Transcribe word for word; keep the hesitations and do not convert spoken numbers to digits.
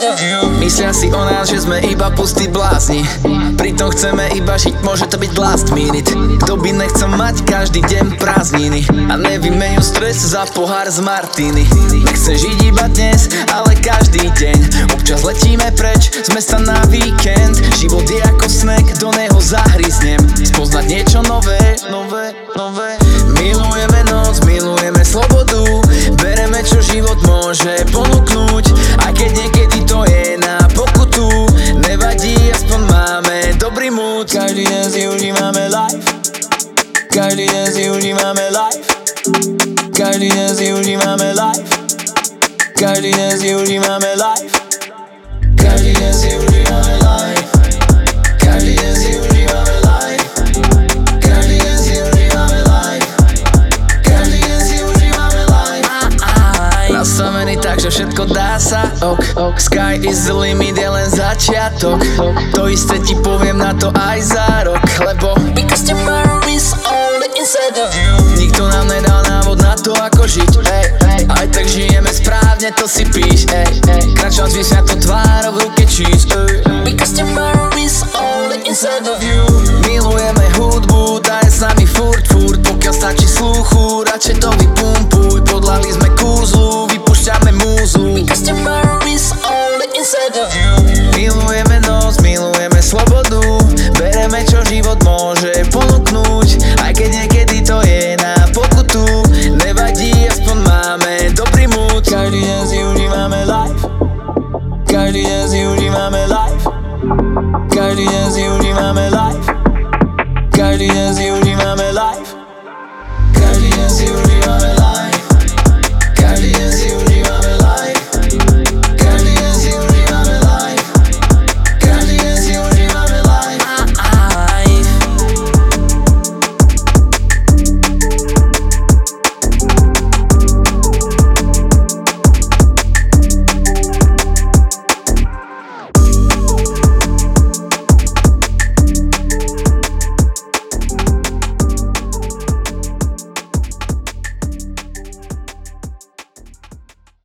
inside of you. Myslia si o nás, že sme iba pustí blázni, pritom chceme iba žiť, môže to byť last minute. Kto by nechcel mať každý deň prázdniny a nevymeňu stres za pohár z martiny. Nechce žiť iba dnes, ale každý deň. Občas letíme preč z mesta na víkend. Život je ako snack, do neho zahryznem. Spoznať niečo nové, nové, nové. Milujeme noc, milujeme slobodu. Bereme, čo život môže ponúknuť, aj keď niekedy to je na pokutu. Nevadí, aspoň máme dobrý mood. Každý deň si užívame life. Každý deň si užívame life. Každý deň si užívame life. Každý deň si užívame life. Každý deň si užívame life. Každý deň si užívame life. Každý deň si užívame life. Každý deň si užívame life. Nastavený tak, že všetko dá sa. Ok, ok. Sky is the limit, je len začiatok. To isté ti poviem na to aj za rok, lebo Because tomorrow is only inside of you. nikto nám nedal návod na to, ako žiť, ej, ej. Aj tak žijeme správne, to si píš, ej, ej. Kráčam z vysňatou tvárou v ruke čísť, ej. Because tomorrow is only inside of you.